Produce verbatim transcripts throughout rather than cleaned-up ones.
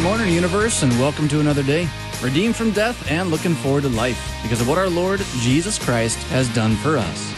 morning, universe, and welcome to another day. Redeemed from death and looking forward to life because of what our Lord Jesus Christ has done for us.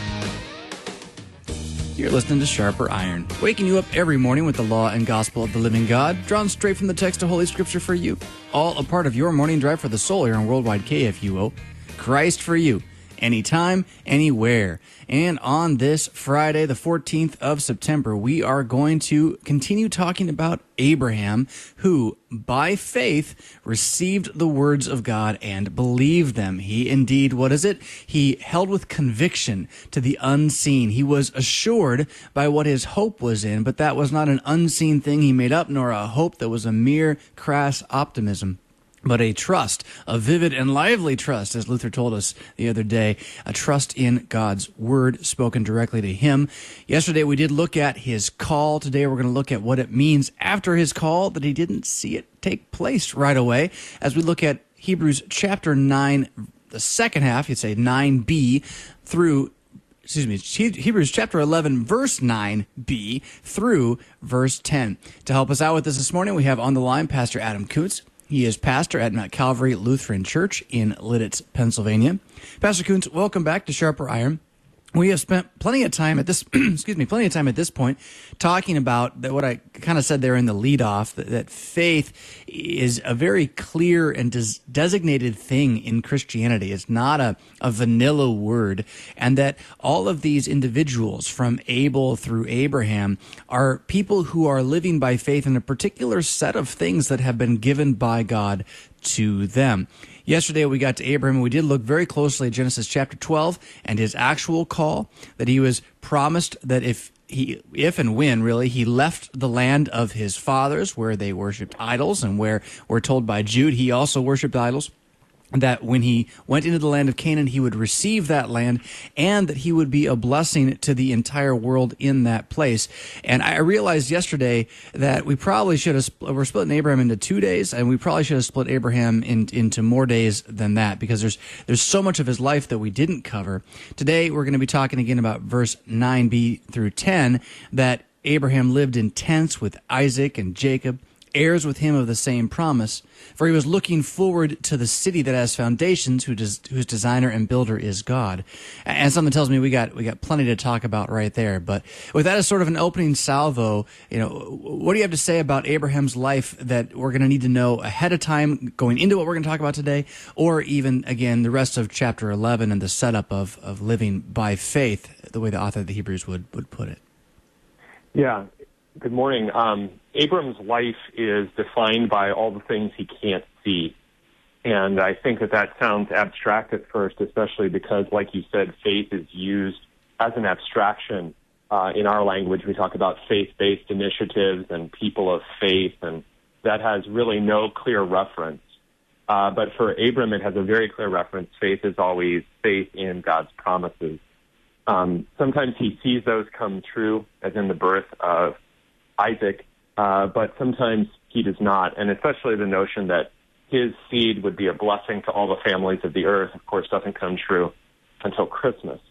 You're listening to Sharper Iron, waking you up every morning with the law and gospel of the living God, drawn straight from the text of Holy Scripture for you. All a part of your morning drive for the soul here on Worldwide K F U O. Christ for you. Anytime, anywhere. And on this Friday, the fourteenth of September, we are going to continue talking about Abraham, who, by faith, received the words of God and believed them. He indeed, what is it? He held with conviction to the unseen. He was assured by what his hope was in, but that was not an unseen thing he made up, nor a hope that was a mere crass optimism, but a trust, a vivid and lively trust, as Luther told us the other day, a trust in God's word spoken directly to him. Yesterday we did look at his call. Today we're going to look at what it means after his call, that he didn't see it take place right away, as we look at Hebrews chapter nine, the second half, you'd say nine b, through Excuse me, Hebrews chapter eleven, verse nine b through verse ten. To help us out with this this morning, we have on the line Pastor Adam Kuntz. He is pastor at Mount Calvary Lutheran Church in Lidditz, Pennsylvania. Pastor Kuntz, welcome back to Sharper Iron. We have spent plenty of time at this, excuse me, plenty of time at this point talking about that, what I kind of said there in the lead-off, that, that faith is a very clear and des- designated thing in Christianity. It's not a, a vanilla word, and that all of these individuals from Abel through Abraham are people who are living by faith in a particular set of things that have been given by God to them. Yesterday we got to Abraham, and we did look very closely at Genesis chapter twelve and his actual call, that he was promised that if he, if and when really, he left the land of his fathers where they worshipped idols, and where we're told by Jude he also worshipped idols, that when he went into the land of Canaan, he would receive that land, and that he would be a blessing to the entire world in that place. And I realized yesterday that we probably should have, we're splitting Abraham into two days, and we probably should have split Abraham in, into more days than that, because there's there's so much of his life that we didn't cover. Today, we're going to be talking again about verse nine b through ten, that Abraham lived in tents with Isaac and Jacob, heirs with him of the same promise, for he was looking forward to the city that has foundations, who does, whose designer and builder is God. And something tells me we got we got plenty to talk about right there. But with that as sort of an opening salvo, you know, what do you have to say about Abraham's life that we're going to need to know ahead of time, going into what we're going to talk about today, or even again the rest of chapter eleven and the setup of of living by faith, the way the author of the Hebrews would would put it? Yeah. Good morning. Um, Abram's life is defined by all the things he can't see. And I think that that sounds abstract at first, especially because, like you said, faith is used as an abstraction. Uh, in our language, we talk about faith-based initiatives and people of faith, and that has really no clear reference. Uh, but for Abram, it has a very clear reference. Faith is always faith in God's promises. Um, sometimes he sees those come true, as in the birth of Isaac, uh, but sometimes he does not, and especially the notion that his seed would be a blessing to all the families of the earth, of course, doesn't come true until Christmas.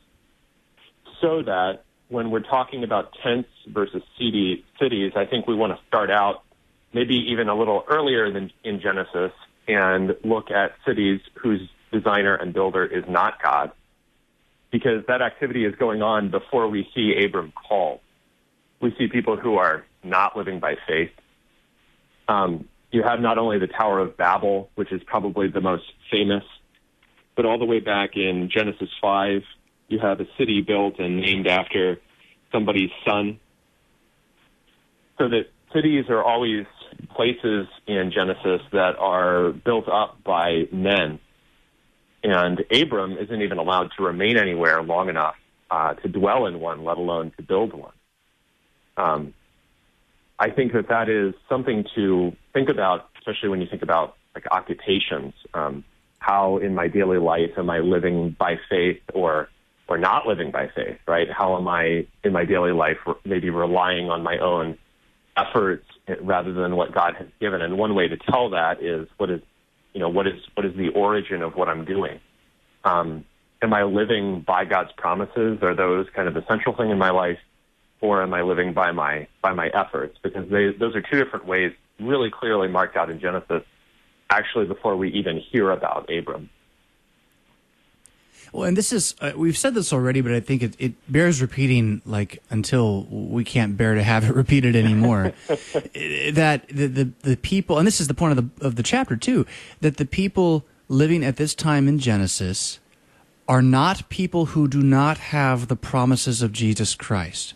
So that when we're talking about tents versus city, cities, I think we want to start out maybe even a little earlier than in Genesis and look at cities whose designer and builder is not God, because that activity is going on before we see Abram called. We see people who are not living by faith. Um, you have not only the Tower of Babel, which is probably the most famous, but all the way back in Genesis five, you have a city built and named after somebody's son. So that cities are always places in Genesis that are built up by men. And Abram isn't even allowed to remain anywhere long enough uh, to dwell in one, let alone to build one. Um, I think that that is something to think about, especially when you think about like occupations. Um, how in my daily life am I living by faith or or not living by faith? Right? How am I in my daily life maybe relying on my own efforts rather than what God has given? And one way to tell that is what is you know what is what is the origin of what I'm doing? Um, am I living by God's promises? Are those kind of the central thing in my life? Or am I living by my by my efforts? Because they, those are two different ways really clearly marked out in Genesis, actually before we even hear about Abram. Well, and this is, uh, we've said this already, but I think it, it bears repeating, like, until we can't bear to have it repeated anymore. that the, the the people, and this is the point of the of the chapter too, that the people living at this time in Genesis are not people who do not have the promises of Jesus Christ.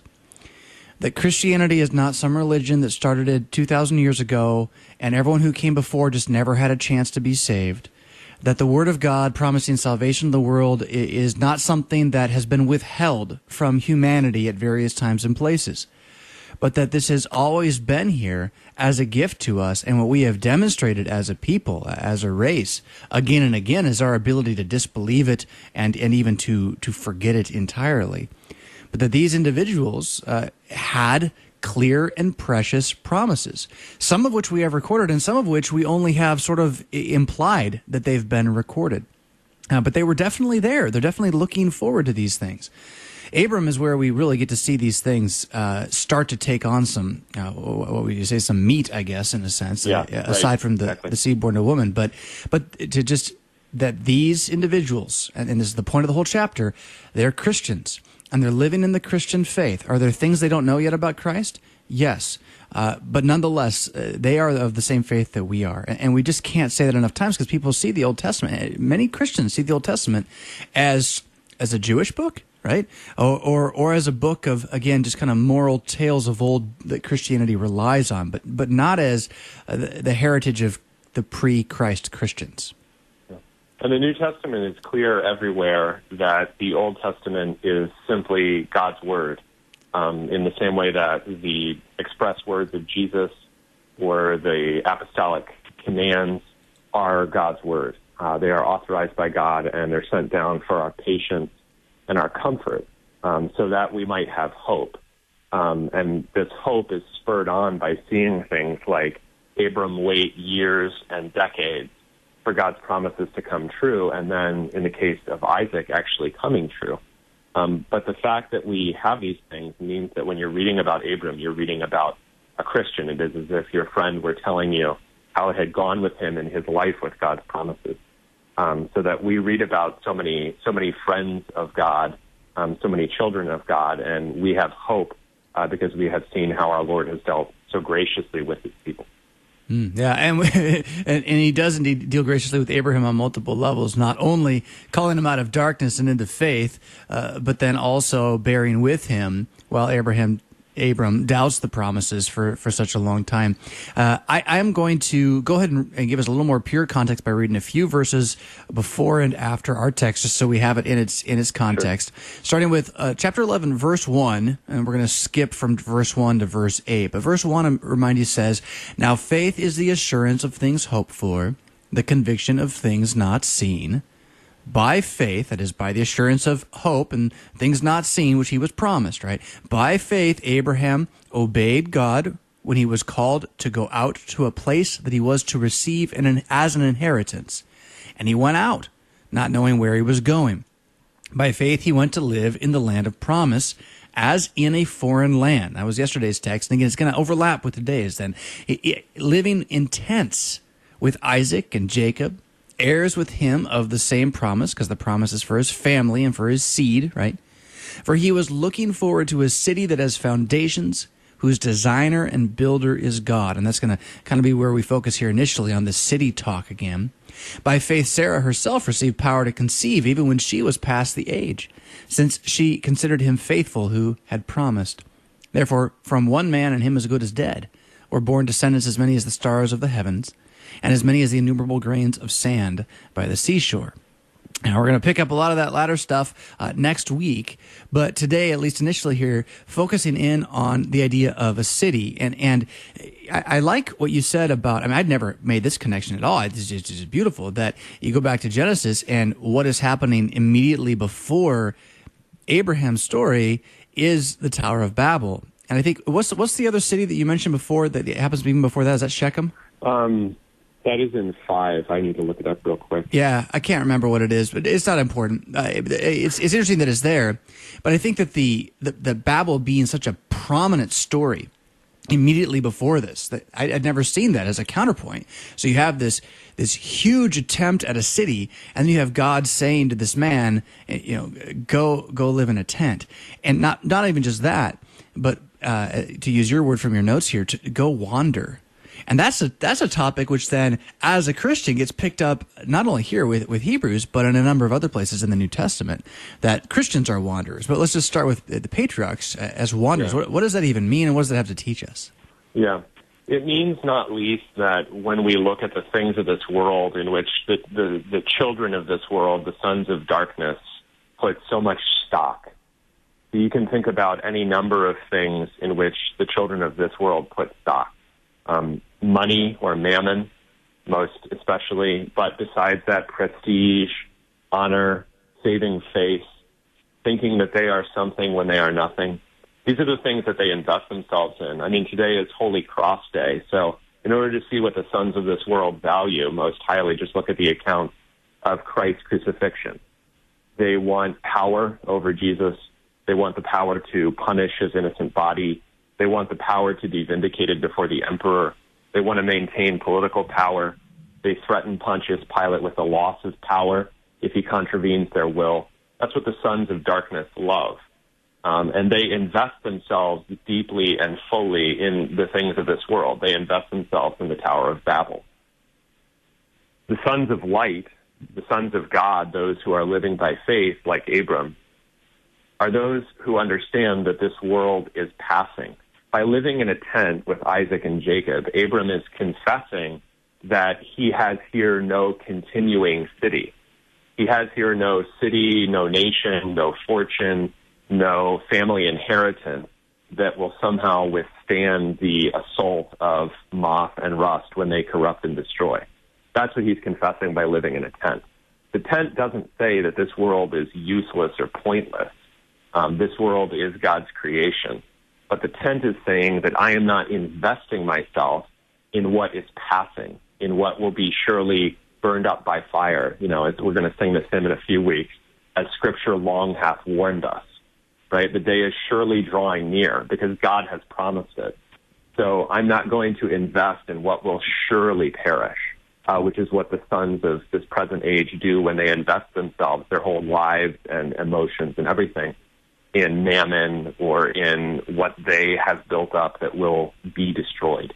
That Christianity is not some religion that started two thousand years ago, and everyone who came before just never had a chance to be saved. That the Word of God promising salvation to the world is not something that has been withheld from humanity at various times and places, but that this has always been here as a gift to us, and what we have demonstrated as a people, as a race, again and again, is our ability to disbelieve it and, and even to, to forget it entirely. But that these individuals uh, had clear and precious promises, some of which we have recorded and some of which we only have sort of implied that they've been recorded. Uh, but they were definitely there. They're definitely looking forward to these things. Abram is where we really get to see these things uh, start to take on some, uh, what would you say, some meat, I guess, in a sense, yeah, uh, aside right. from the, exactly. the seed born to woman. But, but to just, that these individuals, and, and this is the point of the whole chapter, they're Christians. And they're living in the Christian faith. Are there things they don't know yet about Christ? Yes. Uh, but nonetheless, uh, they are of the same faith that we are. And, and we just can't say that enough times because people see the Old Testament. Many Christians see the Old Testament as as a Jewish book, right? Or, or, or as a book of, again, just kind of moral tales of old that Christianity relies on, but, but not as uh, the, the heritage of the pre-Christ Christians. And the New Testament is clear everywhere that the Old Testament is simply God's Word, um, in the same way that the express words of Jesus or the apostolic commands are God's Word. Uh, they are authorized by God, and they're sent down for our patience and our comfort, um, so that we might have hope. Um, and this hope is spurred on by seeing things like Abram wait years and decades for God's promises to come true, and then in the case of Isaac, actually coming true. Um, but the fact that we have these things means that when you're reading about Abram, you're reading about a Christian. It is as if your friend were telling you how it had gone with him in his life with God's promises. Um, so that we read about so many, so many friends of God, um, so many children of God, and we have hope uh, because we have seen how our Lord has dealt so graciously with his people. Mm, yeah, and, and and he does indeed deal graciously with Abraham on multiple levels, not only calling him out of darkness and into faith, uh, but then also bearing with him while Abraham Abram doubts the promises for, for such a long time. Uh, I, I'm going to go ahead and, and give us a little more pure context by reading a few verses before and after our text, just so we have it in its in its context. Sure. Starting with uh, chapter eleven, verse one, and we're going to skip from verse one to verse eight. But verse one, I remind you, says, "Now faith is the assurance of things hoped for, the conviction of things not seen. By faith," that is, by the assurance of hope and things not seen, which he was promised, right? "By faith, Abraham obeyed God when he was called to go out to a place that he was to receive an, as an inheritance. And he went out, not knowing where he was going. By faith, he went to live in the land of promise, as in a foreign land." That was yesterday's text. And again, it's going to overlap with today's then. "Living in tents with Isaac and Jacob, heirs with him of the same promise," because the promise is for his family and for his seed, right? "For he was looking forward to a city that has foundations, whose designer and builder is God." And that's going to kind of be where we focus here initially, on the city talk again. "By faith, Sarah herself received power to conceive, even when she was past the age, since she considered him faithful who had promised. Therefore, from one man, and him as good as dead, were born descendants as many as the stars of the heavens, and as many as the innumerable grains of sand by the seashore." Now, we're going to pick up a lot of that latter stuff uh, next week, but today, at least initially here, focusing in on the idea of a city. And and I, I like what you said about, I mean, I'd never made this connection at all. It's just, it's just beautiful that you go back to Genesis, and what is happening immediately before Abraham's story is the Tower of Babel. And I think, what's, what's the other city that you mentioned before that happens even before that? Is that Shechem? Um... That is in five. I need to look it up real quick. Yeah, I can't remember what it is, but it's not important. Uh, it's it's interesting that it's there, but I think that the, the the Babel being such a prominent story immediately before this. That I, I'd never seen that as a counterpoint. So you have this this huge attempt at a city, and then you have God saying to this man, you know, go go live in a tent, and not not even just that, but uh, to use your word from your notes here, to go wander. And that's a that's a topic which then, as a Christian, gets picked up not only here with, with Hebrews, but in a number of other places in the New Testament, that Christians are wanderers. But let's just start with the patriarchs as wanderers. Yeah. What, what does that even mean, and what does that have to teach us? Yeah, it means not least that when we look at the things of this world in which the, the, the children of this world, the sons of darkness, put so much stock. You can think about any number of things in which the children of this world put stock. Um, money or mammon, most especially, but besides that, prestige, honor, saving face, thinking that they are something when they are nothing. These are the things that they invest themselves in. I mean, today is Holy Cross Day, so in order to see what the sons of this world value most highly, just look at the account of Christ's crucifixion. They want power over Jesus. They want the power to punish his innocent body. They want the power to be vindicated before the emperor. They want to maintain political power. They threaten Pontius Pilate with the loss of power if he contravenes their will. That's what the sons of darkness love. Um, and they invest themselves deeply and fully in the things of this world. They invest themselves in the Tower of Babel. The sons of light, the sons of God, those who are living by faith, like Abram, are those who understand that this world is passing. By living in a tent with Isaac and Jacob, Abram is confessing that he has here no continuing city. He has here no city, no nation, no fortune, no family inheritance that will somehow withstand the assault of moth and rust when they corrupt and destroy. That's what he's confessing by living in a tent. The tent doesn't say that this world is useless or pointless. Um, this world is God's creation. But the tent is saying that I am not investing myself in what is passing, in what will be surely burned up by fire. You know, as we're going to sing this hymn in a few weeks, as Scripture long hath warned us, right? The day is surely drawing near because God has promised it. So I'm not going to invest in what will surely perish, uh, which is what the sons of this present age do when they invest themselves, their whole lives and emotions and everything, in mammon or in what they have built up that will be destroyed.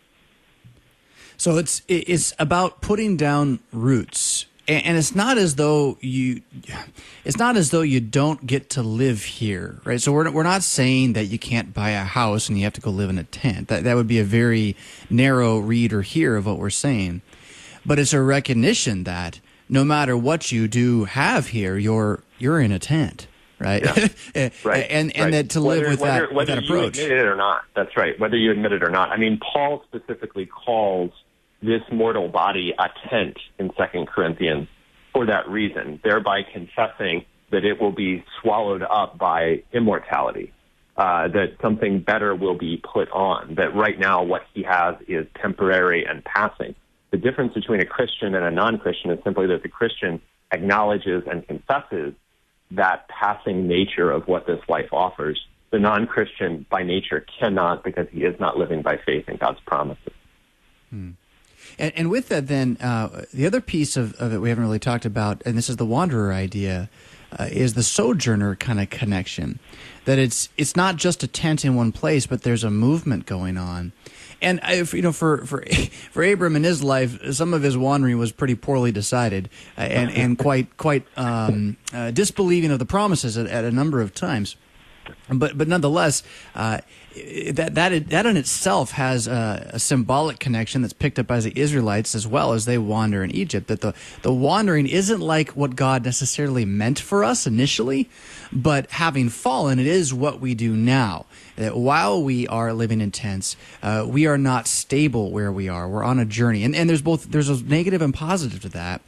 So it's it's about putting down roots, and it's not as though you it's not as though you don't get to live here, right? So we're we're not saying that you can't buy a house and you have to go live in a tent. That that would be a very narrow read or hear of what we're saying. But it's a recognition that no matter what you do have here, you're you're in a tent. Right, yeah. right, and and right. that to whether, live with whether, that, whether with that approach. Whether you admit it or not, that's right. Whether you admit it or not. I mean, Paul specifically calls this mortal body a tent in Second Corinthians for that reason, thereby confessing that it will be swallowed up by immortality, uh, that something better will be put on. That right now what he has is temporary and passing. The difference between a Christian and a non-Christian is simply that the Christian acknowledges and confesses that passing nature of what this life offers. The non-Christian by nature cannot, because he is not living by faith in God's promises. Hmm. And, and with that then, uh, the other piece of, of it we haven't really talked about, and this is the wanderer idea, uh, is the sojourner kind of connection. That it's it's not just a tent in one place, but there's a movement going on. And if, you know, for for for Abram in his life, some of his wandering was pretty poorly decided, uh, and and quite quite um, uh, disbelieving of the promises at, at a number of times. But but nonetheless, uh, that that that in itself has a, a symbolic connection that's picked up by the Israelites as well as they wander in Egypt. That the the wandering isn't like what God necessarily meant for us initially, but having fallen, it is what we do now. That while we are living in tents, uh, we are not stable where we are. We're on a journey, and and there's both there's a negative and positive to that.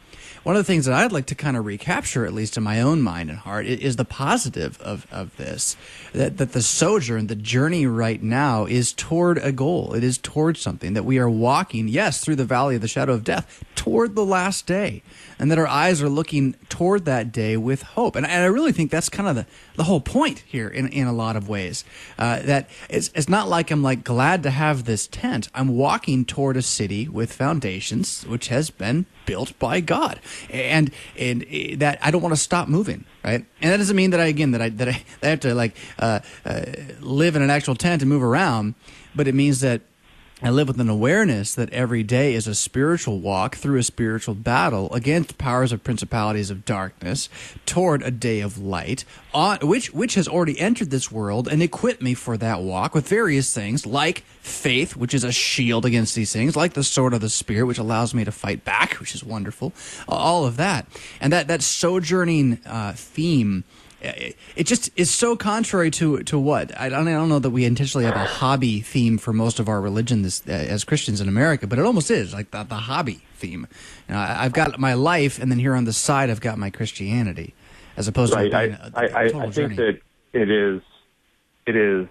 one of the things that I'd like to kind of recapture, at least in my own mind and heart, is the positive of, of this, that, that the sojourn, the journey right now is toward a goal. It is toward something, that we are walking, yes, through the valley of the shadow of death, toward the last day, and that our eyes are looking toward that day with hope. And, and I really think that's kind of the, the whole point here in, in a lot of ways, uh, that it's, it's not like I'm like glad to have this tent. I'm walking toward a city with foundations, which has been built by God, and and that I don't want to stop moving, right? And that doesn't mean that I again that I that I, that I have to like uh, uh, live in an actual tent and move around, but it means that I live with an awareness that every day is a spiritual walk through a spiritual battle against powers of principalities of darkness toward a day of light, on, which which has already entered this world and equipped me for that walk with various things like faith, which is a shield against these things, like the sword of the Spirit, which allows me to fight back, which is wonderful, all of that. And that, that sojourning uh, theme, it just is so contrary to to what I don't I don't know that we intentionally have a hobby theme for most of our religion this, uh, as Christians in America, but it almost is like the, the hobby theme. You know, I, I've got my life, and then here on the side I've got my Christianity, as opposed right. to being I, a, a I, total I think journey. that it is it is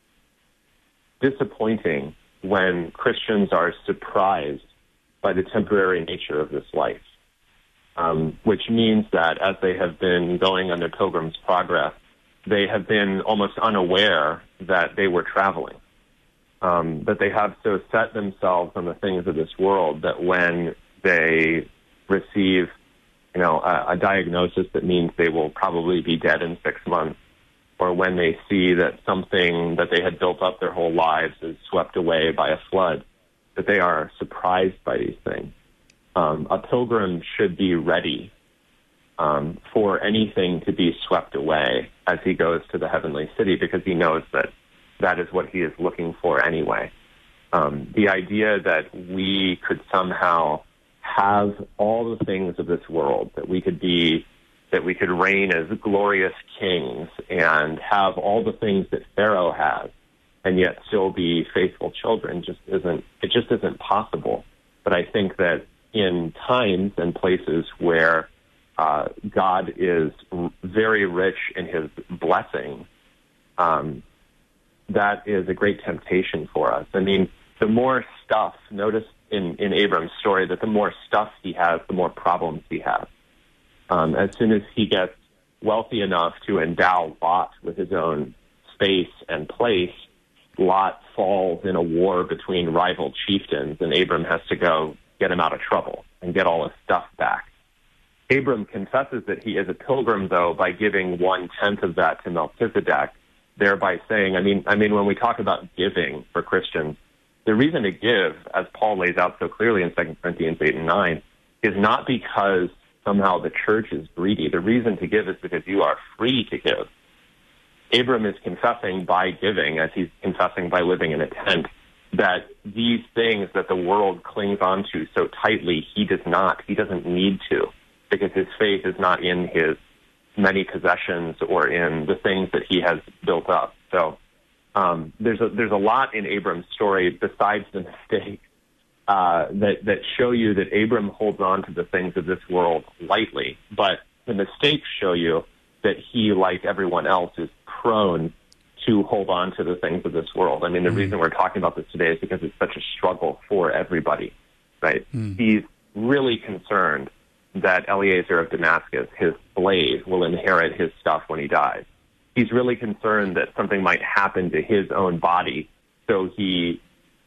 disappointing when Christians are surprised by the temporary nature of this life. Um, which means that as they have been going on their pilgrim's progress, they have been almost unaware that they were traveling, um, that they have so set themselves on the things of this world that when they receive, you know, a, a diagnosis that means they will probably be dead in six months, or when they see that something that they had built up their whole lives is swept away by a flood, that they are surprised by these things. Um, a pilgrim should be ready um, for anything to be swept away as he goes to the heavenly city, because he knows that that is what he is looking for anyway. Um, the idea that we could somehow have all the things of this world, that we could be, that we could reign as glorious kings and have all the things that Pharaoh has, and yet still be faithful children, just isn't, it just isn't possible. But I think that in times and places where uh, God is r- very rich in his blessing, um, that is a great temptation for us. I mean, the more stuff, notice in, in Abram's story that the more stuff he has, the more problems he has. Um, as soon as he gets wealthy enough to endow Lot with his own space and place, Lot falls in a war between rival chieftains, and Abram has to go get him out of trouble and get all his stuff back. Abram confesses that he is a pilgrim, though, by giving one-tenth of that to Melchizedek, thereby saying, I mean, I mean, when we talk about giving for Christians, the reason to give, as Paul lays out so clearly in Second Corinthians eight and nine, is not because somehow the church is greedy. The reason to give is because you are free to give. Abram is confessing by giving, as he's confessing by living in a tent, that these things that the world clings onto so tightly, he does not. He doesn't need to, because his faith is not in his many possessions or in the things that he has built up. So um, there's a there's a lot in Abram's story besides the mistake uh, that that show you that Abram holds on to the things of this world lightly, but the mistakes show you that he, like everyone else, is prone to hold on to the things of this world. I mean, the mm. reason we're talking about this today is because it's such a struggle for everybody, right? Mm. He's really concerned that Eliezer of Damascus, his slave, will inherit his stuff when he dies. He's really concerned that something might happen to his own body, so he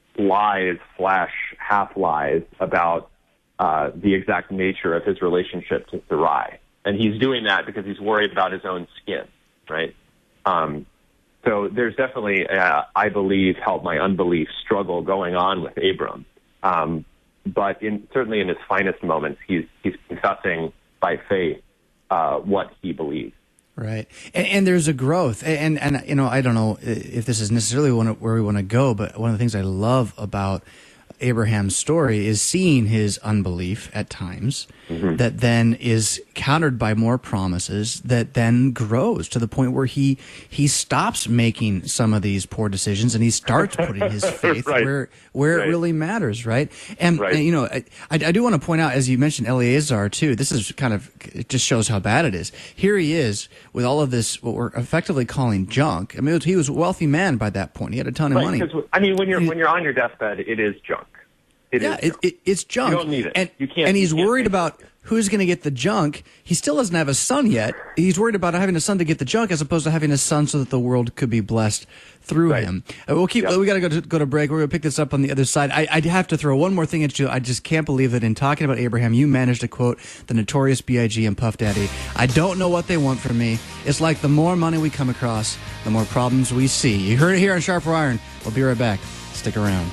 lies slash half-lies about uh, the exact nature of his relationship to Sarai. And he's doing that because he's worried about his own skin, right? Um, So there's definitely, uh, I believe, help my unbelief struggle going on with Abram. Um, but in, certainly in his finest moments, he's he's confessing by faith uh, what he believes. Right, and, and there's a growth, and, and you know, I don't know if this is necessarily where we want to go, but one of the things I love about Abraham's story is seeing his unbelief at times, mm-hmm. that then is countered by more promises that then grows to the point where he he stops making some of these poor decisions and he starts putting his faith right. where where right. it really matters, right? And, right. and you know, I, I do want to point out, as you mentioned, Eleazar too. This is kind of, it just shows how bad it is. Here he is with all of this, what we're effectively calling junk. I mean, he was a wealthy man by that point. He had a ton of right, money. I mean, when you're when you're on your deathbed, it is junk. It yeah, is it, it, it's junk. You don't need it. And, you can't, and he's you can't worried about who's going to get the junk. He still doesn't have a son yet. He's worried about having a son to get the junk as opposed to having a son so that the world could be blessed through right. him. Uh, we'll keep. Yep. We got to go to go to break. We're going to pick this up on the other side. I, I have to throw one more thing at you. I just can't believe that in talking about Abraham, you managed to quote the Notorious B I G and Puff Daddy. I don't know what they want from me. It's like the more money we come across, the more problems we see. You heard it here on Sharper Iron. We'll be right back. Stick around.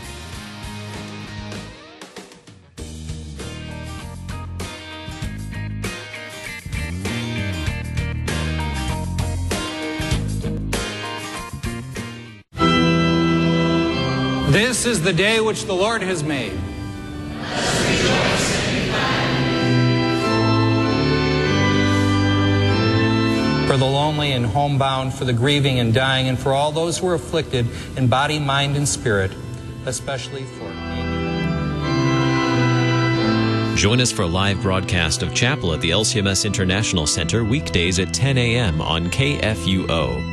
This is the day which the Lord has made. For the lonely and homebound, for the grieving and dying, and for all those who are afflicted in body, mind, and spirit, especially for... Join us for a live broadcast of Chapel at the L C M S International Center weekdays at ten a.m. on K F U O.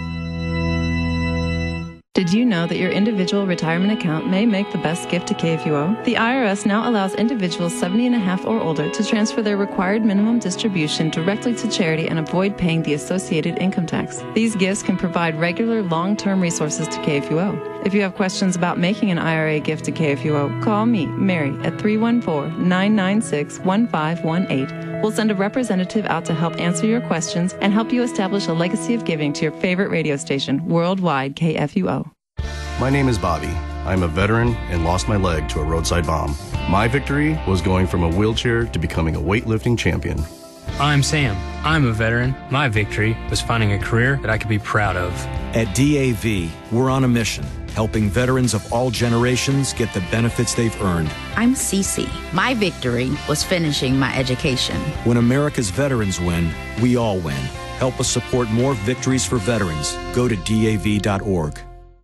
Did you know that your individual retirement account may make the best gift to K F U O? The I R S now allows individuals seventy and a half or older to transfer their required minimum distribution directly to charity and avoid paying the associated income tax. These gifts can provide regular, long-term resources to K F U O. If you have questions about making an I R A gift to K F U O, call me, Mary, at three one four, nine nine six, one five one eight. We'll send a representative out to help answer your questions and help you establish a legacy of giving to your favorite radio station, worldwide K F U O. My name is Bobby. I'm a veteran and lost my leg to a roadside bomb. My victory was going from a wheelchair to becoming a weightlifting champion. I'm Sam. I'm a veteran. My victory was finding a career that I could be proud of. At D A V, we're on a mission, helping veterans of all generations get the benefits they've earned. I'm Cece. My victory was finishing my education. When America's veterans win, we all win. Help us support more victories for veterans. Go to D A V dot org.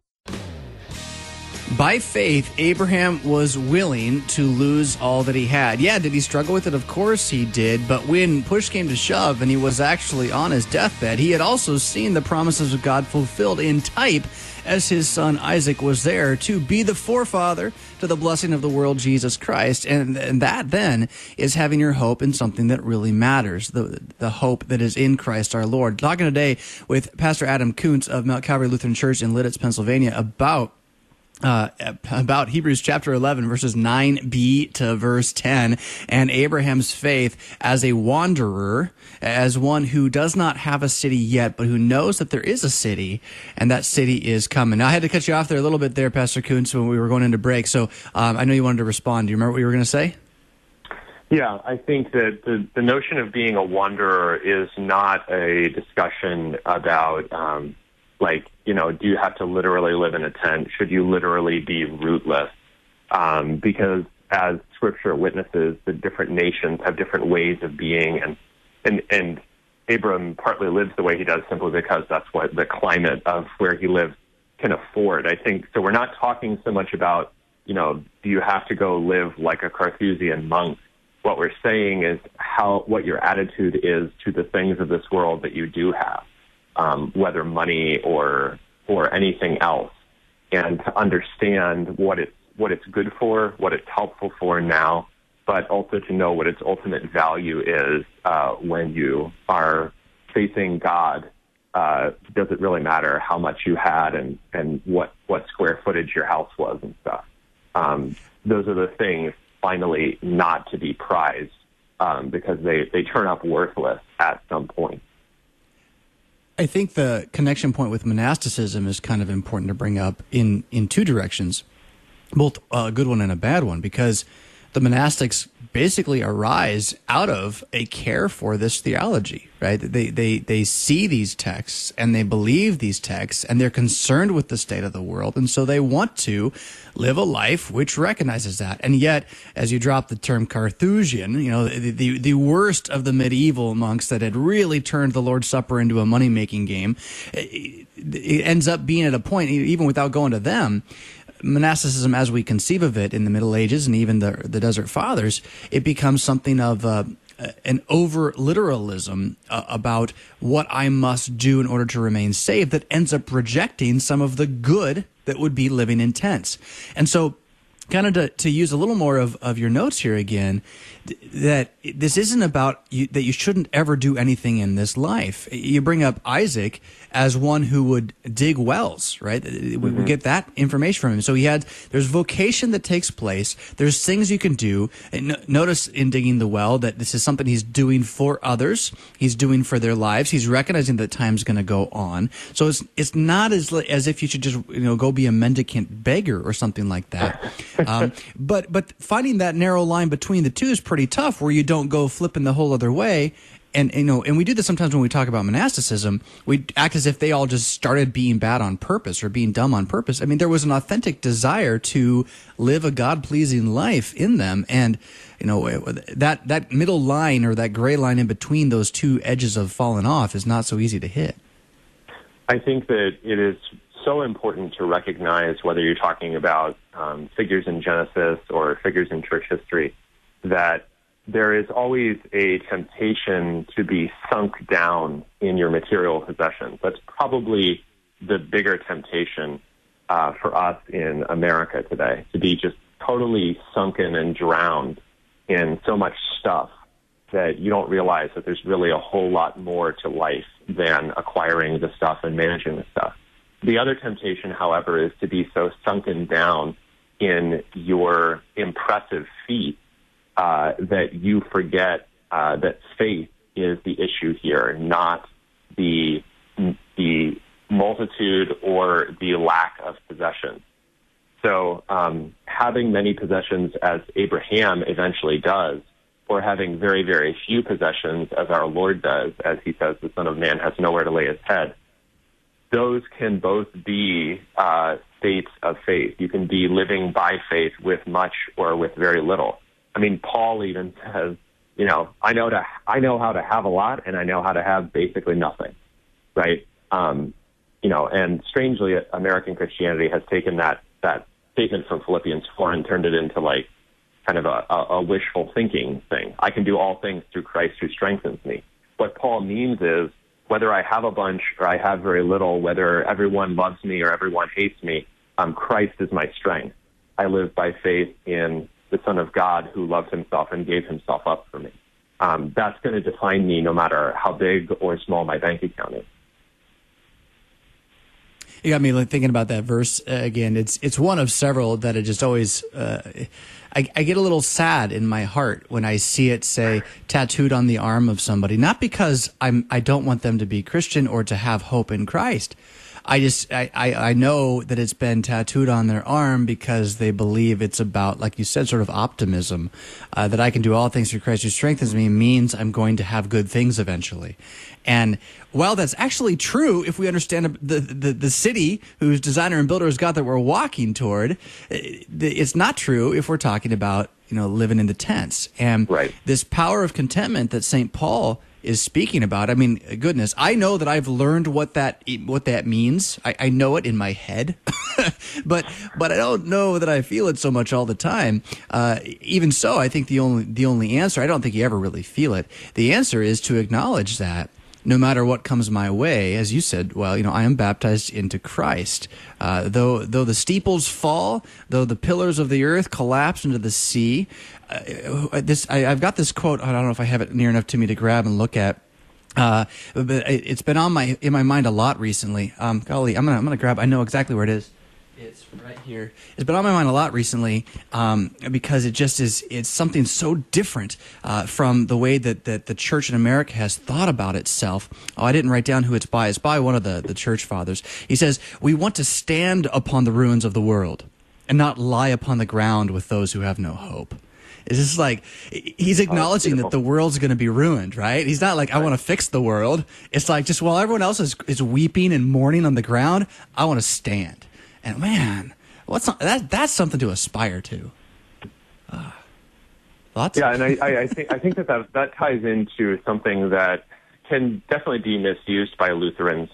By faith, Abraham was willing to lose all that he had. Yeah, did he struggle with it? Of course he did. But when push came to shove and he was actually on his deathbed, he had also seen the promises of God fulfilled in type as his son Isaac was there to be the forefather to the blessing of the world, Jesus Christ. And, and that then is having your hope in something that really matters, the, the hope that is in Christ our Lord. Talking today with Pastor Adam Kuntz of Mount Calvary Lutheran Church in Lidditz, Pennsylvania, about Uh, about Hebrews chapter eleven, verses nine b to verse ten, and Abraham's faith as a wanderer, as one who does not have a city yet, but who knows that there is a city, and that city is coming. Now, I had to cut you off there a little bit there, Pastor Kuntz, when we were going into break, so um, I know you wanted to respond. Do you remember what you were going to say? Yeah, I think that the, the notion of being a wanderer is not a discussion about, um, like, you know, do you have to literally live in a tent? Should you literally be rootless? Um, because as Scripture witnesses, the different nations have different ways of being, and, and and Abram partly lives the way he does simply because that's what the climate of where he lives can afford. I think so. We're not talking so much about, you know, do you have to go live like a Carthusian monk? What we're saying is how what your attitude is to the things of this world that you do have. Um, whether money or or anything else, and to understand what it's what it's good for, what it's helpful for now, but also to know what its ultimate value is uh, when you are facing God. Uh, does it really matter how much you had and, and what, what square footage your house was and stuff? Um, those are the things, finally, not to be prized um, because they, they turn up worthless at some point. I think the connection point with monasticism is kind of important to bring up in, in two directions, both a good one and a bad one, because The monastics basically arise out of a care for this theology, right? They, they, they see these texts and they believe these texts and they're concerned with the state of the world. And so they want to live a life which recognizes that. And yet, as you drop the term Carthusian, you know, the, the, the worst of the medieval monks that had really turned the Lord's Supper into a money-making game, it, it ends up being at a point, even without going to them, monasticism as we conceive of it in the Middle Ages and even the the Desert Fathers, it becomes something of uh, an over-literalism uh, about what I must do in order to remain saved that ends up rejecting some of the good that would be living in tents. And so kind of to, to use a little more of, of your notes here again, th- that this isn't about you, that you shouldn't ever do anything in this life. You bring up Isaac as one who would dig wells, right? Mm-hmm. We, we get that information from him. So he had, there's vocation that takes place. There's things you can do. And n- notice in digging the well that this is something he's doing for others. He's doing for their lives. He's recognizing that time's going to go on. So it's it's not as as if you should just, you know, go be a mendicant beggar or something like that. Um, but but finding that narrow line between the two is pretty tough, where you don't go flipping the whole other way. And, you know, and we do this sometimes when we talk about monasticism. We act as if they all just started being bad on purpose or being dumb on purpose. I mean, there was an authentic desire to live a God-pleasing life in them. And, you know, that, that middle line or that gray line in between those two edges of falling off is not so easy to hit. I think that it is so important to recognize, whether you're talking about um, figures in Genesis or figures in church history, that there is always a temptation to be sunk down in your material possessions. That's probably the bigger temptation uh, for us in America today, to be just totally sunken and drowned in so much stuff that you don't realize that there's really a whole lot more to life than acquiring the stuff and managing the stuff. The other temptation, however, is to be so sunken down in your impressive feat Uh, that you forget uh, that faith is the issue here, not the the multitude or the lack of possessions. So um, having many possessions, as Abraham eventually does, or having very, very few possessions, as our Lord does, as he says, the Son of Man has nowhere to lay his head, those can both be uh, states of faith. You can be living by faith with much or with very little. I mean, Paul even says, you know, I know to I know how to have a lot, and I know how to have basically nothing, right? Um, you know, and strangely, American Christianity has taken that that statement from Philippians four and turned it into like kind of a, a, a wishful thinking thing. I can do all things through Christ who strengthens me. What Paul means is, whether I have a bunch or I have very little, whether everyone loves me or everyone hates me, um, Christ is my strength. I live by faith in the Son of God who loved himself and gave himself up for me. Um, that's going to define me no matter how big or small my bank account is. You got me like thinking about that verse uh, again. It's it's one of several that it just always. Uh, I, I get a little sad in my heart when I see it say tattooed on the arm of somebody. Not because I'm I don't want them to be Christian or to have hope in Christ. I just I, I, I know that it's been tattooed on their arm because they believe it's about, like you said, sort of optimism, uh, that I can do all things through Christ who strengthens me means I'm going to have good things eventually. And while that's actually true, if we understand the, the, the city whose designer and builder is God that we're walking toward, it's not true if we're talking about, you know, living in the tents. And right. This power of contentment that Saint Paul is speaking about. I mean, goodness, I know that I've learned what that what that means. I, I know it in my head, but but I don't know that I feel it so much all the time. Uh, even so, I think the only the only answer, I don't think you ever really feel it. The answer is to acknowledge that no matter what comes my way, as you said, well, you know, I am baptized into Christ. Uh, though though the steeples fall, though the pillars of the earth collapse into the sea. Uh, this I, I've got this quote. I don't know if I have it near enough to me to grab and look at. Uh, but it, it's been on my in my mind a lot recently. Um, golly, I'm gonna I'm gonna grab. I know exactly where it is. It's right here. It's been on my mind a lot recently um, because it just is. It's something so different uh, from the way that, that the church in America has thought about itself. Oh, I didn't write down who it's by. It's by one of the, the church fathers. He says, "We want to stand upon the ruins of the world and not lie upon the ground with those who have no hope." It's just like he's acknowledging oh, that the world's going to be ruined, right? He's not like, I right. want to fix the world. It's like, just while everyone else is, is weeping and mourning on the ground, I want to stand. And man, what's that? That's something to aspire to. Uh, thoughts? Yeah, and I, I, I think I think that, that that ties into something that can definitely be misused by Lutherans,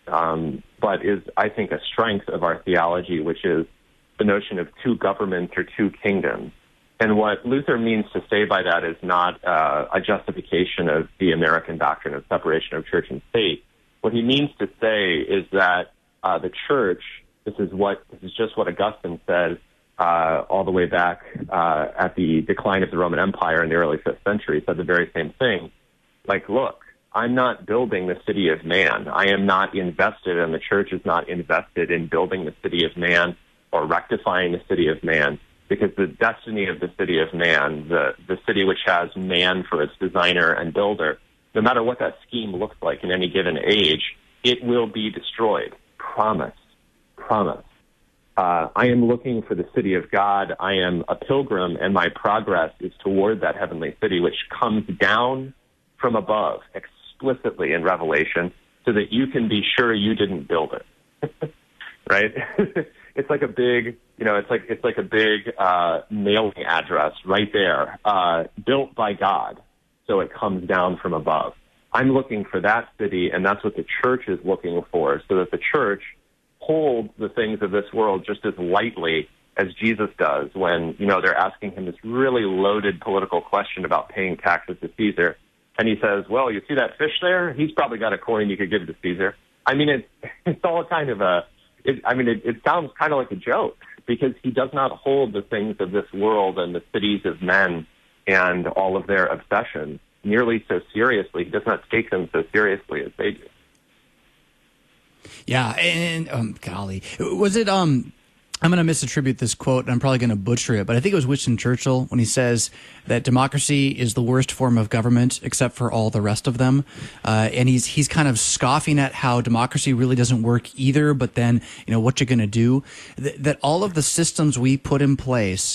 um, but is, I think, a strength of our theology, which is the notion of two governments or two kingdoms. And what Luther means to say by that is not uh, a justification of the American doctrine of separation of church and state. What he means to say is that uh, the church, this is what this is just what Augustine said uh, all the way back uh, at the decline of the Roman Empire in the early fifth century, he said the very same thing. Like, look, I'm not building the city of man. I am not invested, and the church is not invested in building the city of man or rectifying the city of man. Because the destiny of the city of man, the, the city which has man for its designer and builder, no matter what that scheme looks like in any given age, it will be destroyed. Promise. Promise. Uh, I am looking for the city of God. I am a pilgrim, and my progress is toward that heavenly city, which comes down from above explicitly in Revelation so that you can be sure you didn't build it. Right? It's like a big, you know, it's like it's like a big uh, mailing address right there, uh, built by God, so it comes down from above. I'm looking for that city, and that's what the church is looking for, so that the church holds the things of this world just as lightly as Jesus does when, you know, they're asking him this really loaded political question about paying taxes to Caesar, and he says, well, you see that fish there? He's probably got a coin you could give to Caesar. I mean, it's, it's all kind of a... It, I mean, it, it sounds kind of like a joke because he does not hold the things of this world and the cities of men and all of their obsessions nearly so seriously. He does not take them so seriously as they do. Yeah, and um, golly, was it? Um, I'm going to misattribute this quote, and I'm probably going to butcher it, but I think it was Winston Churchill when he says that democracy is the worst form of government except for all the rest of them. Uh, and he's he's kind of scoffing at how democracy really doesn't work either, but then, you know, what you're going to do. Th- that all of the systems we put in place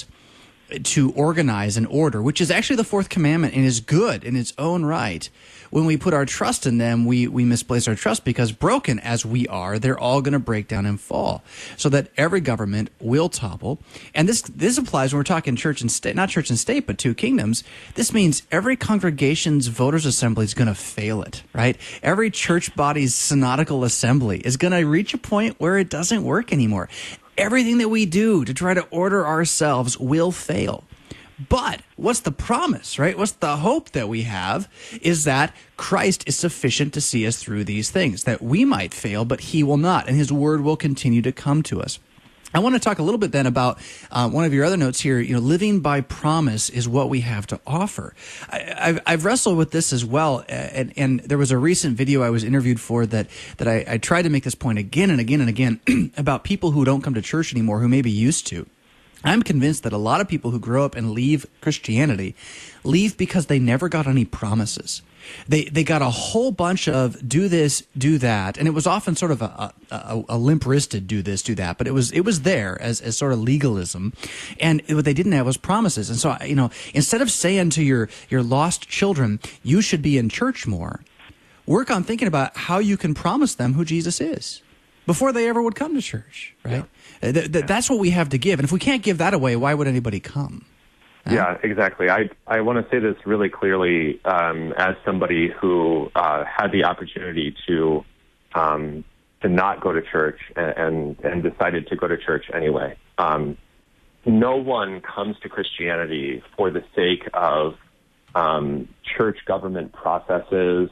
to organize and order, which is actually the fourth commandment and is good in its own right, when we put our trust in them, we, we misplace our trust because broken as we are, they're all going to break down and fall so that every government will topple. And this this applies when we're talking church and state, not church and state, but two kingdoms. This means every congregation's voters' assembly is going to fail it, right? Every church body's synodical assembly is going to reach a point where it doesn't work anymore. Everything that we do to try to order ourselves will fail. But what's the promise, right? What's the hope that we have is that Christ is sufficient to see us through these things, that we might fail, but he will not, and his word will continue to come to us. I want to talk a little bit then about uh, one of your other notes here. You know, living by promise is what we have to offer. I, I've, I've wrestled with this as well, and, and there was a recent video I was interviewed for that that I, I tried to make this point again and again and again about people who don't come to church anymore, who maybe used to. I'm convinced that a lot of people who grow up and leave Christianity leave because they never got any promises. They they got a whole bunch of do this, do that, and it was often sort of a, a, a limp-wristed do this, do that, but it was it was there as, as sort of legalism, and what they didn't have was promises. And so, you know, instead of saying to your your lost children, you should be in church more, work on thinking about how you can promise them who Jesus is before they ever would come to church, right? Yeah. Th- th- that's what we have to give, and if we can't give that away, why would anybody come? Yeah, exactly. I I want to say this really clearly um, as somebody who uh, had the opportunity to um, to not go to church and, and, and decided to go to church anyway. Um, no one comes to Christianity for the sake of um, church government processes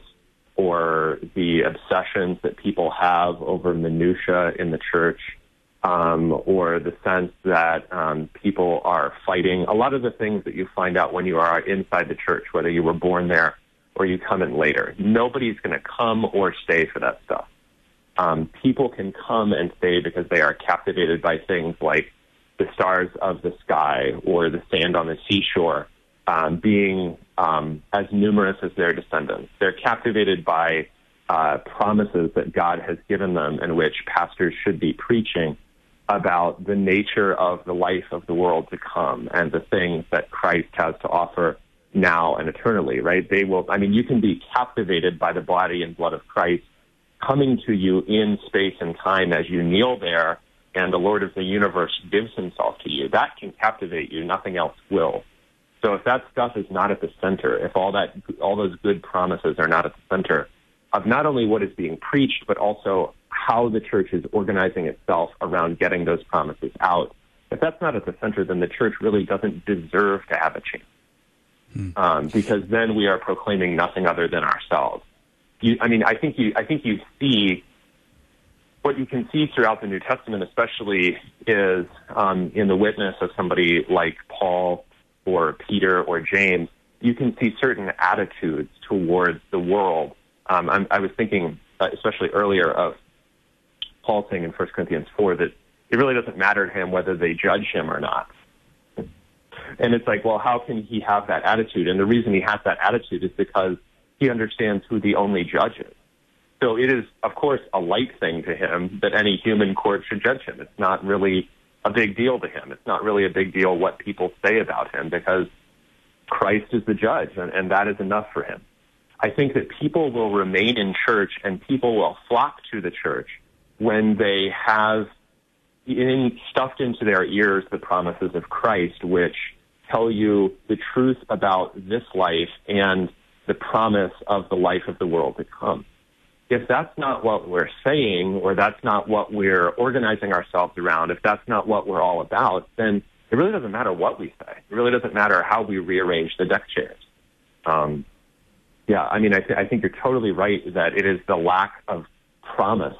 or the obsessions that people have over minutia in the church. Um, or the sense that um, people are fighting. A lot of the things that you find out when you are inside the church, whether you were born there or you come in later, nobody's going to come or stay for that stuff. Um, people can come and stay because they are captivated by things like the stars of the sky or the sand on the seashore um, being um, as numerous as their descendants. They're captivated by uh, promises that God has given them in which pastors should be preaching. about the nature of the life of the world to come and the things that Christ has to offer now and eternally, right? They will, I mean, you can be captivated by the body and blood of Christ coming to you in space and time as you kneel there and the Lord of the universe gives himself to you. That can captivate you. Nothing else will. So if that stuff is not at the center, if all that, all those good promises are not at the center of not only what is being preached, but also how the church is organizing itself around getting those promises out, if that's not at the center, then the church really doesn't deserve to have a chance. Hmm. Um, because then we are proclaiming nothing other than ourselves. You, I mean, I think you, I think you see what you can see throughout the New Testament, especially, is um, in the witness of somebody like Paul or Peter or James. You can see certain attitudes towards the world. Um, I'm, I was thinking, uh, especially earlier, of Paul saying in First Corinthians four that it really doesn't matter to him whether they judge him or not. And it's like, well, how can he have that attitude? And the reason he has that attitude is because he understands who the only judge is. So it is, of course, a light thing to him that any human court should judge him. It's not really a big deal to him. It's not really a big deal what people say about him because Christ is the judge, and, and that is enough for him. I think that people will remain in church and people will flock to the church when they have in, stuffed into their ears the promises of Christ, which tell you the truth about this life and the promise of the life of the world to come. If that's not what we're saying, or that's not what we're organizing ourselves around, if that's not what we're all about, then it really doesn't matter what we say. It really doesn't matter how we rearrange the deck chairs. Um, yeah, I mean, I, th- I think you're totally right that it is the lack of promise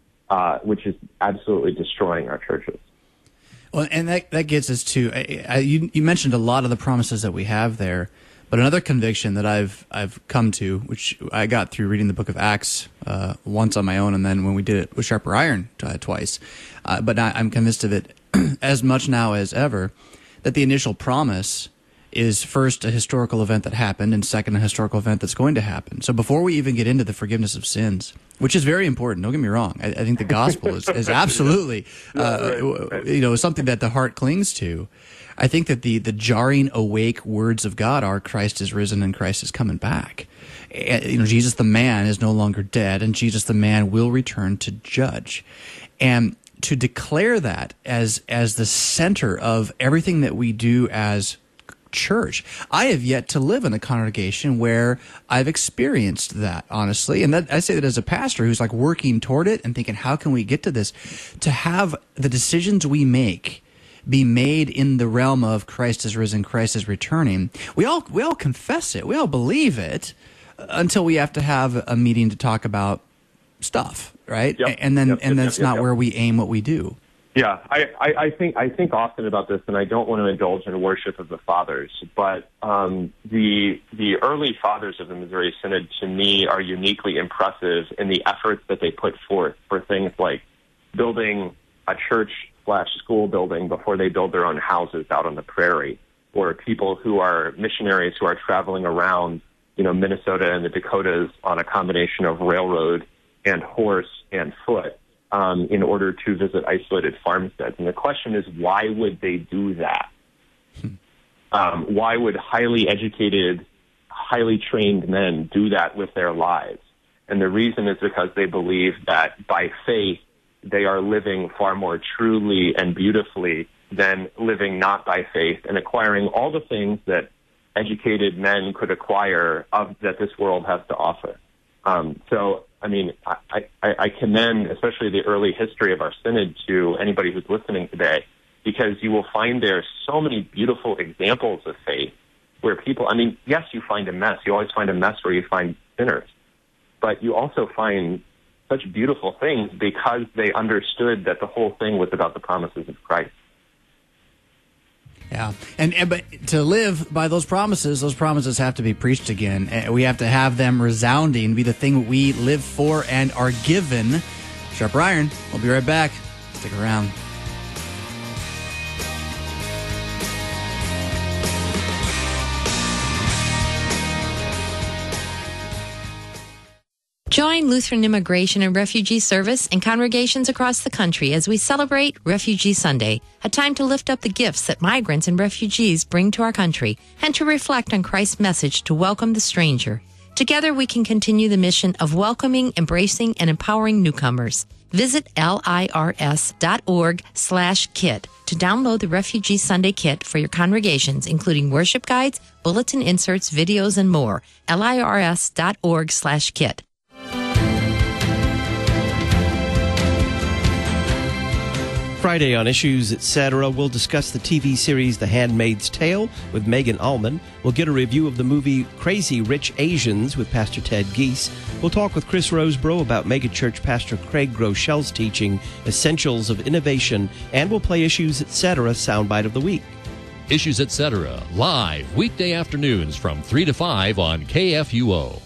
uh, which is absolutely destroying our churches. Well, and that that gets us to I, I, you. You mentioned a lot of the promises that we have there, but another conviction that I've I've come to, which I got through reading the Book of Acts uh, once on my own, and then when we did it with Sharper Iron uh, twice. Uh, but I, I'm convinced of it as much now as ever, that the initial promise is first a historical event that happened, and second a historical event that's going to happen. So before we even get into the forgiveness of sins, which is very important, don't get me wrong, I, I think the gospel is, is absolutely uh, you know something that the heart clings to. I think that the the jarring awake words of God are Christ is risen and Christ is coming back. And, you know, Jesus the man is no longer dead, and Jesus the man will return to judge. And to declare that as as the center of everything that we do as church. I have yet to live in a congregation where I've experienced that, honestly. And that, I say that as a pastor who's like working toward it and thinking, how can we get to this? To have the decisions we make be made in the realm of Christ is risen, Christ is returning. We all we all confess it. We all believe it until we have to have a meeting to talk about stuff, right? Yep. And then yep, and yep, that's yep, not yep. where we aim what we do. Yeah, I, I, I think I think often about this, and I don't want to indulge in worship of the fathers, but um, the the early fathers of the Missouri Synod, to me, are uniquely impressive in the efforts that they put forth for things like building a church slash school building before they build their own houses out on the prairie, or people who are missionaries who are traveling around, you know, Minnesota and the Dakotas on a combination of railroad and horse and foot. Um, in order to visit isolated farmsteads. And the question is, why would they do that? Um, why would highly educated, highly trained men do that with their lives? And the reason is because they believe that by faith, they are living far more truly and beautifully than living not by faith and acquiring all the things that educated men could acquire of that this world has to offer. Um, so, I mean, I, I, I commend especially the early history of our synod to anybody who's listening today, because you will find there so many beautiful examples of faith where people, I mean, yes, you find a mess. You always find a mess where you find sinners. But you also find such beautiful things because they understood that the whole thing was about the promises of Christ. Yeah, and, and but to live by those promises, those promises have to be preached again. And we have to have them resounding, be the thing we live for and are given. Sharper Iron. We'll be right back. Stick around. Join Lutheran Immigration and Refugee Service and congregations across the country as we celebrate Refugee Sunday, a time to lift up the gifts that migrants and refugees bring to our country and to reflect on Christ's message to welcome the stranger. Together we can continue the mission of welcoming, embracing, and empowering newcomers. Visit lirs.org slash kit to download the Refugee Sunday Kit for your congregations, including worship guides, bulletin inserts, videos, and more. lirs.org slash kit. Friday on Issues, et cetera, we'll discuss the T V series The Handmaid's Tale with Megan Allman. We'll get a review of the movie Crazy Rich Asians with Pastor Ted Geese. We'll talk with Chris Roseborough about megachurch pastor Craig Groeschel's teaching, Essentials of Innovation, and we'll play Issues, et cetera, soundbite of the week. Issues, et cetera, live weekday afternoons from three to five on K F U O.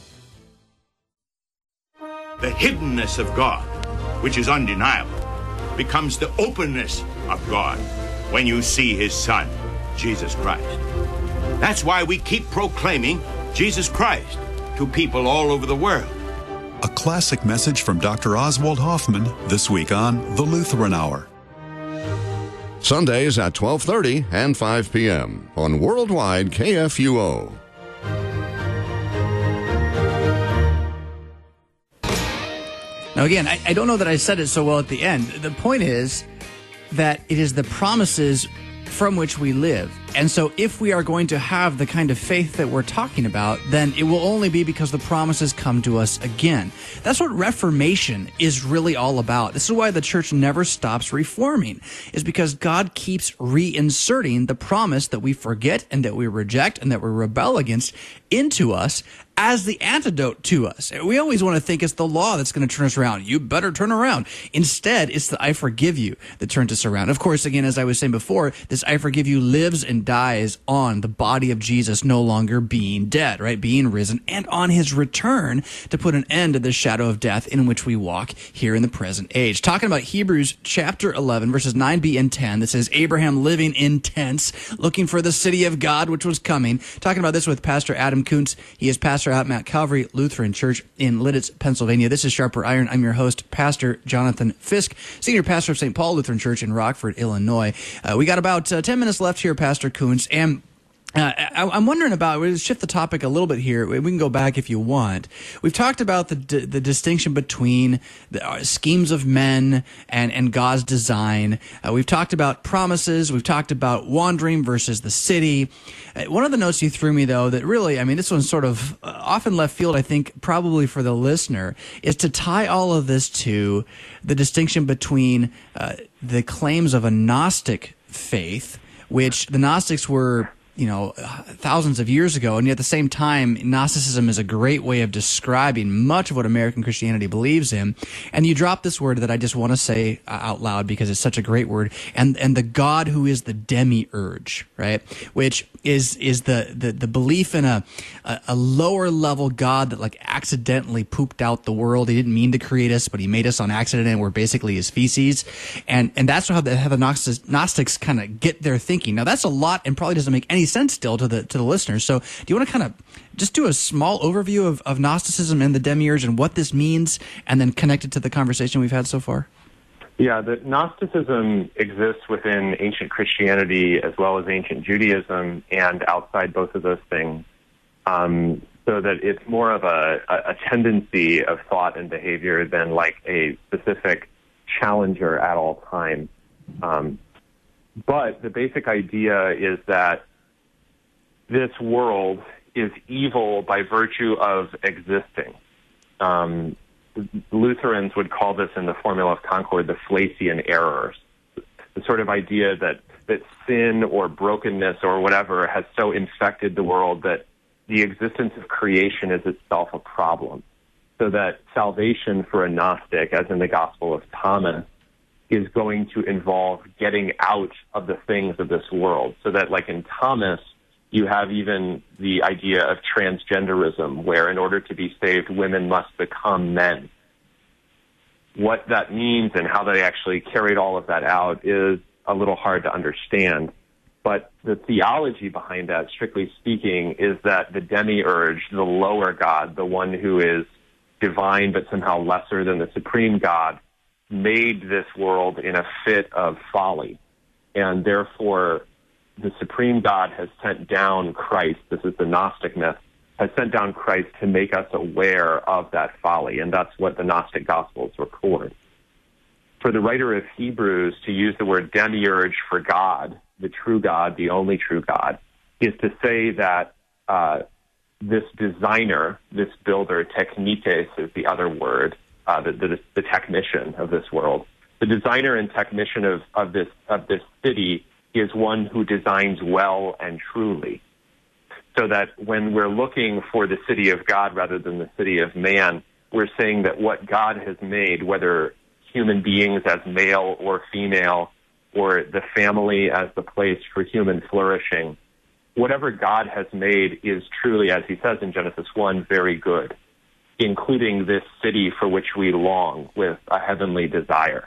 The hiddenness of God, which is undeniable, becomes the openness of God when you see his Son, Jesus Christ. That's why we keep proclaiming Jesus Christ to people all over the world. A classic message from Doctor Oswald Hoffman this week on The Lutheran Hour. Sundays at twelve thirty and five p.m. on Worldwide K F U O. Now, again, I, I don't know that I said it so well at the end. The point is that it is the promises from which we live. And so if we are going to have the kind of faith that we're talking about, then it will only be because the promises come to us again. That's what Reformation is really all about. This is why the church never stops reforming, is because God keeps reinserting the promise that we forget and that we reject and that we rebel against into us as the antidote to us. We always want to think it's the law that's going to turn us around. You better turn around. Instead, it's the I forgive you that turns us around. Of course, again, as I was saying before, this I forgive you lives and dies on the body of Jesus no longer being dead, right? Being risen, and on his return to put an end to the shadow of death in which we walk here in the present age. Talking about Hebrews chapter eleven, verses nine b and ten, that says Abraham living in tents, looking for the city of God which was coming. Talking about this with Pastor Adam Kuntz. He is pastor at Mount Calvary Lutheran Church in Lidditz, Pennsylvania. This is Sharper Iron. I'm your host, Pastor Jonathan Fisk, senior pastor of Saint Paul Lutheran Church in Rockford, Illinois. Uh, we got about uh, ten minutes left here, Pastor Kuntz, and Uh, I, I'm wondering about, we'll shift the topic a little bit here. We can go back if you want. We've talked about the d- the distinction between the uh, schemes of men and, and God's design. Uh, we've talked about promises. We've talked about wandering versus the city. Uh, one of the notes you threw me, though, that really, I mean, this one's sort of uh, off in left field, I think, probably for the listener, is to tie all of this to the distinction between uh, the claims of a Gnostic faith, which the Gnostics were, you know, thousands of years ago, and yet at the same time, Gnosticism is a great way of describing much of what American Christianity believes in. And you drop this word that I just want to say out loud because it's such a great word, and and the God who is the demiurge, right? Which is is the the, the belief in a, a a lower level God that like accidentally pooped out the world. He didn't mean to create us, but he made us on accident, and we're basically his feces. And and that's how the, how the Gnostics, Gnostics kind of get their thinking. Now that's a lot, and probably doesn't make any sense still to the to the listeners. So do you want to kind of just do a small overview of, of Gnosticism and the demiurge and what this means, and then connect it to the conversation we've had so far? Yeah, the Gnosticism exists within ancient Christianity as well as ancient Judaism and outside both of those things, um, so that it's more of a, a tendency of thought and behavior than like a specific challenger at all times. Um, but the basic idea is that this world is evil by virtue of existing. Um, Lutherans would call this in the Formula of Concord the Flacian errors, the sort of idea that, that sin or brokenness or whatever has so infected the world that the existence of creation is itself a problem. So that salvation for a Gnostic, as in the Gospel of Thomas, is going to involve getting out of the things of this world. So that, like in Thomas, you have even the idea of transgenderism, where in order to be saved, women must become men. What that means and how they actually carried all of that out is a little hard to understand. But the theology behind that, strictly speaking, is that the demiurge, the lower God, the one who is divine but somehow lesser than the supreme God, made this world in a fit of folly. And therefore, the supreme God has sent down Christ, this is the Gnostic myth, has sent down Christ to make us aware of that folly. And that's what the Gnostic Gospels record. For the writer of Hebrews to use the word demiurge for God, the true God, the only true God, is to say that uh, this designer, this builder, technites is the other word, uh, the, the, the technician of this world. The designer and technician of, of this of this city is one who designs well and truly. So that when we're looking for the city of God rather than the city of man, we're saying that what God has made, whether human beings as male or female, or the family as the place for human flourishing, whatever God has made is truly, as he says in Genesis one, very good, including this city for which we long with a heavenly desire.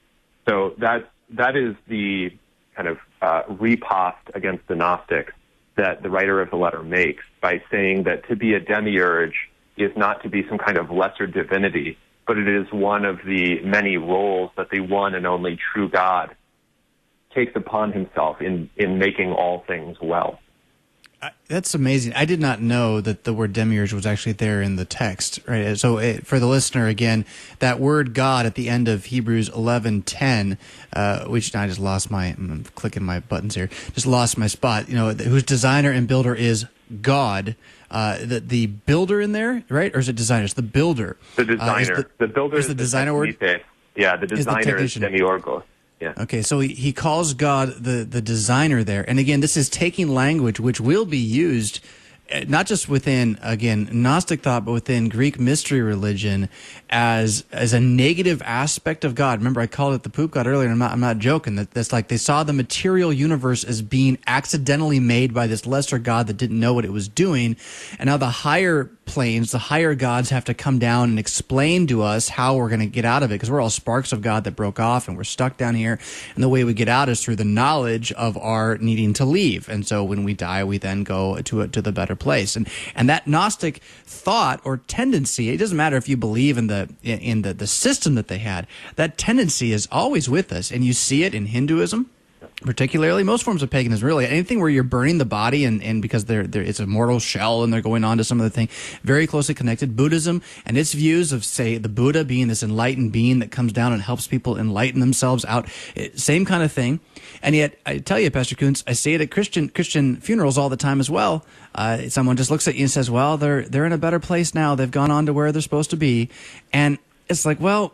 So that that is the kind of uh, riposte against the Gnostics that the writer of the letter makes by saying that to be a demiurge is not to be some kind of lesser divinity, but it is one of the many roles that the one and only true God takes upon himself in, in making all things well. That's amazing. I did not know that the word demiurge was actually there in the text. Right. So it, for the listener, again, that word God at the end of Hebrews eleven ten, uh, which I just lost my, I'm clicking my buttons here, just lost my spot, you know, whose designer and builder is God. Uh, the, the builder in there, right? Or is it designer? It's the builder. The designer. Uh, the, the builder is the, the designer word? Yeah, the designer is, the is demiurgos. Yeah. Okay, so he, he calls God the, the designer there. And again, this is taking language which will be used not just within, again, Gnostic thought, but within Greek mystery religion as as a negative aspect of God. Remember, I called it the poop God earlier, and I'm not, I'm not joking. That That's like they saw the material universe as being accidentally made by this lesser God that didn't know what it was doing. And now the higher planes, the higher gods have to come down and explain to us how we're going to get out of it, because we're all sparks of God that broke off and we're stuck down here. And the way we get out is through the knowledge of our needing to leave. And so when we die, we then go to a, to the better place. And and that Gnostic thought or tendency, it doesn't matter if you believe in the in the, the system that they had, that tendency is always with us. And you see it in Hinduism, particularly most forms of paganism, really anything where you're burning the body and, and because they're, they're, it's a mortal shell and they're going on to some of the thing, very closely connected. Buddhism and its views of, say, the Buddha being this enlightened being that comes down and helps people enlighten themselves out, same kind of thing. And yet, I tell you, Pastor Kuntz, I see it at Christian Christian funerals all the time as well. Uh, someone just looks at you and says, well, they're they're in a better place now. They've gone on to where they're supposed to be. And it's like, well,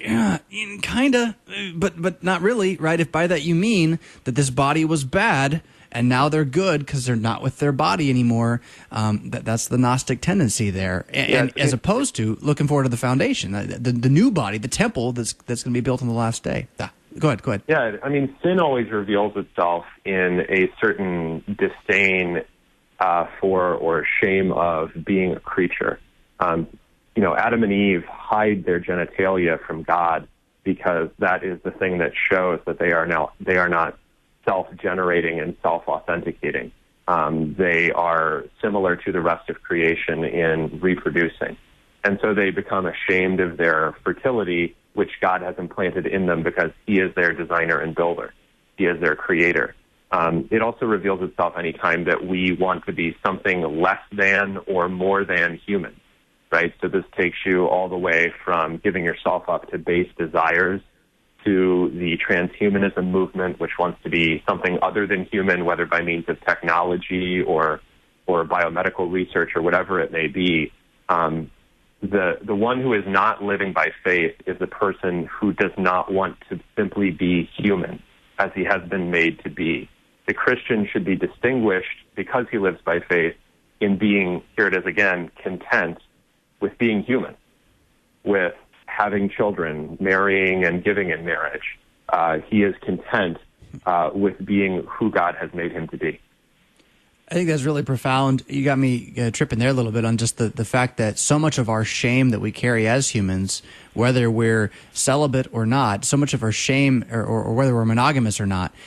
kind of, but but not really, right? If by that you mean that this body was bad and now they're good because they're not with their body anymore, um, that, that's the Gnostic tendency there. And, yeah, and as opposed to looking forward to the foundation, the, the, the new body, the temple that's that's going to be built on the last day. Ah, go ahead, go ahead. Yeah, I mean, sin always reveals itself in a certain disdain uh, for or shame of being a creature. Um You know, Adam and Eve hide their genitalia from God because that is the thing that shows that they are now they are not self-generating and self-authenticating. Um, they are similar to the rest of creation in reproducing, and so they become ashamed of their fertility, which God has implanted in them because He is their designer and builder. He is their creator. Um, it also reveals itself anytime that we want to be something less than or more than human. Right, so this takes you all the way from giving yourself up to base desires to the transhumanism movement, which wants to be something other than human, whether by means of technology or or biomedical research or whatever it may be. Um, the the one who is not living by faith is the person who does not want to simply be human, as he has been made to be. The Christian should be distinguished because he lives by faith in being, here it is again, content with being human, with having children, marrying and giving in marriage. Uh, he is content uh, with being who God has made him to be. I think that's really profound. You got me uh, tripping there a little bit on just the, the fact that so much of our shame that we carry as humans, whether we're celibate or not, so much of our shame, or, or, or whether we're monogamous or not,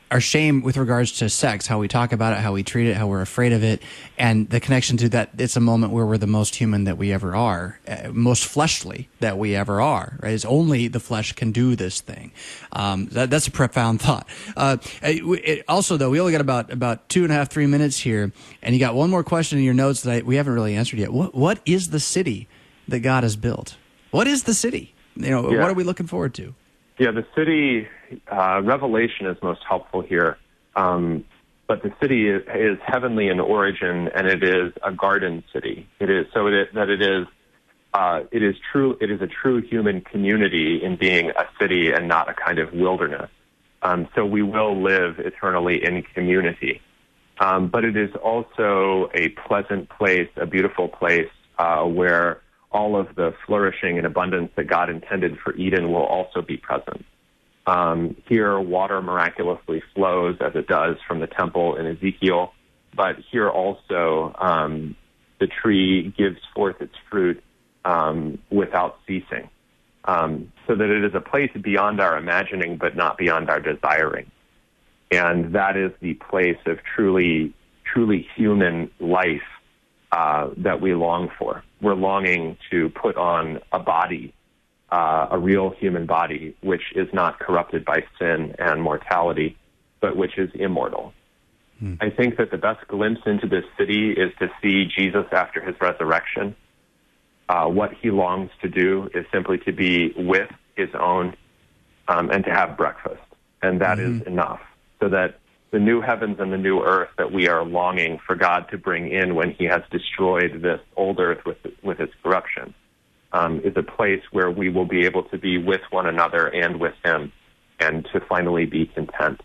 our shame with regards to sex, how we talk about it, how we treat it, how we're afraid of it, and the connection to that. It's a moment where we're the most human that we ever are, uh, most fleshly that we ever are. Right? It's only the flesh can do this thing. Um, that, that's a profound thought. Uh, it, it, also, though, we only got about about two and a half, three minutes here, and you got one more question in your notes that I, we haven't really answered yet. What what is the city that God has built? What is the city? You know, yeah. what are we looking forward to? Yeah, the city, uh, Revelation is most helpful here. Um, but the city is, is heavenly in origin, and it is a garden city. It is so it is, that it is uh, it is true. It is a true human community in being a city and not a kind of wilderness. Um, so we will live eternally in community. Um, but it is also a pleasant place, a beautiful place uh, where all of the flourishing and abundance that God intended for Eden will also be present. Um, here, water miraculously flows as it does from the temple in Ezekiel, but here also um, the tree gives forth its fruit um, without ceasing, um, so that it is a place beyond our imagining but not beyond our desiring. And that is the place of truly, truly human life uh, that we long for. We're longing to put on a body, uh, a real human body, which is not corrupted by sin and mortality, but which is immortal. Hmm. I think that the best glimpse into this city is to see Jesus after his resurrection. Uh, what he longs to do is simply to be with his own um, and to have breakfast. And that mm-hmm. is enough, so that the new heavens and the new earth that we are longing for God to bring in when he has destroyed this old earth with with its corruption um, is a place where we will be able to be with one another and with him and to finally be content.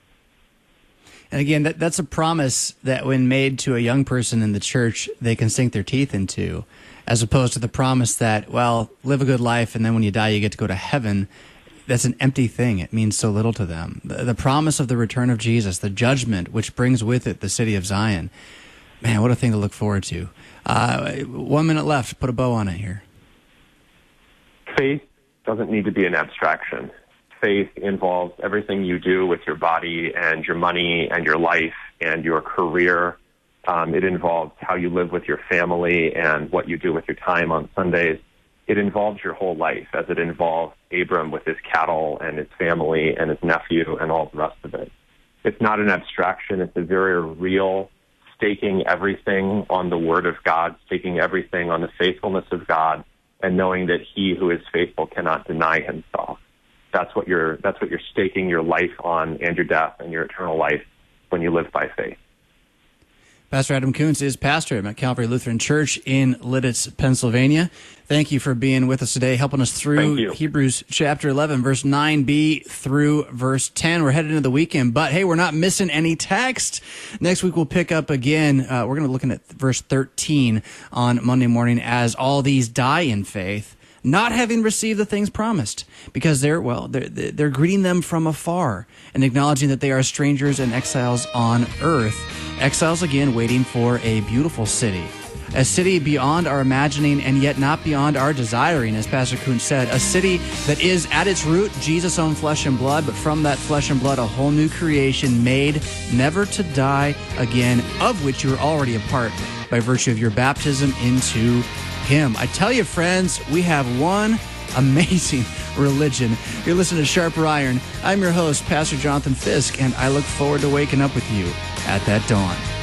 And again, that, that's a promise that when made to a young person in the church, they can sink their teeth into, as opposed to the promise that, well, live a good life and then when you die you get to go to heaven. That's an empty thing. It means so little to them. The, the promise of the return of Jesus, the judgment which brings with it the city of Zion. Man, what a thing to look forward to. Uh, one minute left. Put a bow on it here. Faith doesn't need to be an abstraction. Faith involves everything you do with your body and your money and your life and your career. Um, it involves how you live with your family and what you do with your time on Sundays. It involves your whole life, as it involved Abram with his cattle and his family and his nephew and all the rest of it. It's not an abstraction. It's a very real staking everything on the Word of God, staking everything on the faithfulness of God, and knowing that he who is faithful cannot deny himself. That's what you're, that's what you're staking your life on, and your death and your eternal life when you live by faith. Pastor Adam Koontz is pastor at Mount Calvary Lutheran Church in Lititz, Pennsylvania. Thank you for being with us today, helping us through Hebrews chapter eleven, verse nine b through verse ten. We're headed into the weekend, but hey, we're not missing any text. Next week we'll pick up again. Uh, we're going to be looking at verse thirteen on Monday morning. As all these die in faith, not having received the things promised, because they're, well, they're, they're greeting them from afar and acknowledging that they are strangers and exiles on earth. Exiles, again, waiting for a beautiful city. A city beyond our imagining and yet not beyond our desiring, as Pastor Koontz said. A city that is, at its root, Jesus' own flesh and blood, but from that flesh and blood, a whole new creation made never to die again, of which you are already a part by virtue of your baptism into him. I tell you, friends, we have one amazing religion. You're listening to Sharper Iron. I'm your host, Pastor Jonathan Fisk, and I look forward to waking up with you at that dawn.